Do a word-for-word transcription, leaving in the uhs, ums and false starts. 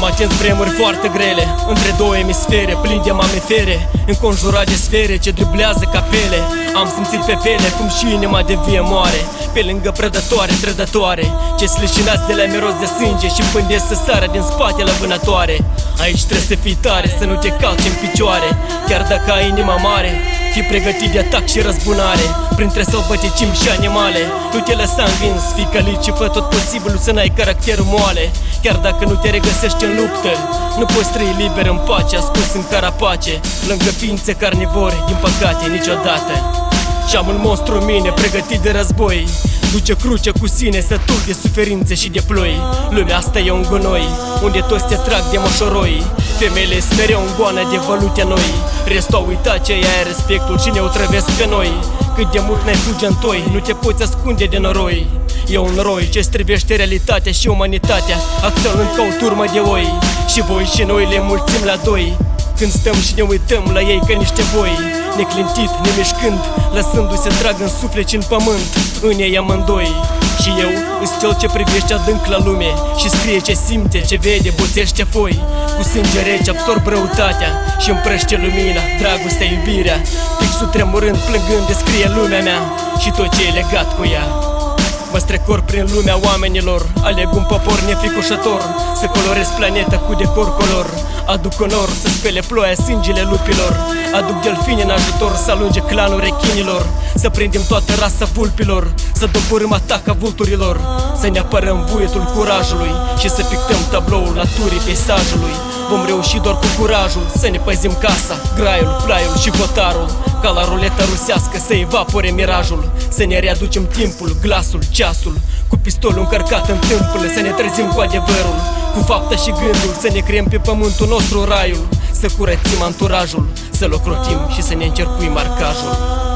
Am atins vremuri foarte grele, între două emisfere, plini de mamifere, înconjurat de sfere ce driblează capele. Am simțit pe pele cum și inima de vie moare, pe lângă prădătoare, trădătoare, ce slicinați de la miros de sânge și pândesc să sară din spate la vânătoare. Aici trebuie să fii tare, să nu te calci în picioare, chiar dacă ai inima mare. Fii pregătit de atac și răzbunare, printre sălbăticimi și animale. Nu te lăsa învins, fii călit și fă tot posibilul să n-ai caracterul moale. Chiar dacă nu te regăsești în luptă, nu poți trăi liber în pace, ascuns în carapace, lângă ființe carnivore, din păcate niciodată. Și am un monstru în mine, pregătit de război, duce cruce cu sine, sătul de suferințe și de ploi. Lumea asta e un gunoi, unde toți te trag de moșoroi. Femeile sunt mereu în goană de vălute noi, restul au uitat ce e respectul și ne otrăvesc pe noi. Cât de mult ne fuge în toi, nu te poți ascunde de noroi. E un roi ce strivește realitatea și umanitatea, acționând ca o turmă de oi. Și voi și noi le mulțim la doi, când stăm și ne uităm la ei ca niște boi, neclintit, nemișcând, lăsându-se trag în suflet și în pământ, în ei amândoi. Și eu îs cel ce privește adânc la lume și scrie ce simte, ce vede, boțește foi. Cu sânge rece absorb răutatea și împrăște lumina, dragostea, iubirea. Pixul tremurând, plângând, descrie lumea mea și tot ce e legat cu ea. Mă strecor prin lumea oamenilor, aleg un popor nefricoșător, să colorez planeta cu decor color. Aduc onor să spele ploaia sângele lupilor, aduc delfini în ajutor să alunge clanul rechinilor. Să prindem toată rasa vulpilor, să doborâm ataca vulturilor, să ne apărăm vuietul curajului și să pictăm tabloul naturii peisajului. Vom reuși doar cu curajul să ne păzim casa, graiul, plaiul și hotarul, ca la ruleta rusească să evapore mirajul. Să ne readucem timpul, glasul, ceasul, cu pistolul încărcat în tâmplă, să ne trezim cu adevărul, cu fapta și gândul, să ne creăm pe pământul nostru raiul. Să curățim anturajul, să-l ocrotim și să ne încercuim marcajul.